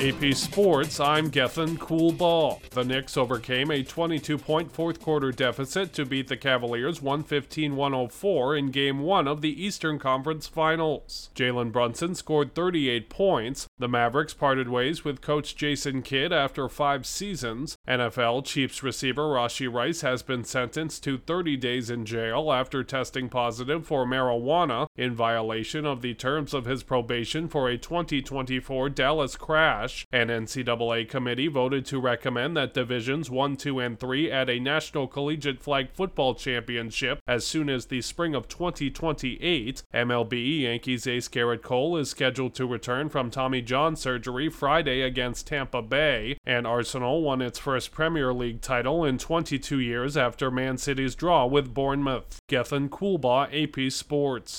AP Sports, I'm Gethin Coolball. The Knicks overcame a 22-point fourth-quarter deficit to beat the Cavaliers 115-104 in Game 1 of the Eastern Conference Finals. Jalen Brunson scored 38 points. The Mavericks parted ways with coach Jason Kidd after 5 seasons. NFL Chiefs receiver Rashee Rice has been sentenced to 30 days in jail after testing positive for marijuana in violation of the terms of his probation for a 2024 Dallas crash. An NCAA committee voted to recommend that Divisions 1, 2, and 3 add a National Collegiate Flag Football Championship as soon as the spring of 2028. MLB Yankees ace Garrett Cole is scheduled to return from Tommy John surgery Friday against Tampa Bay, and Arsenal won its first Premier League title in 22 years after Man City's draw with Bournemouth. Gethin Coolbaugh, AP Sports.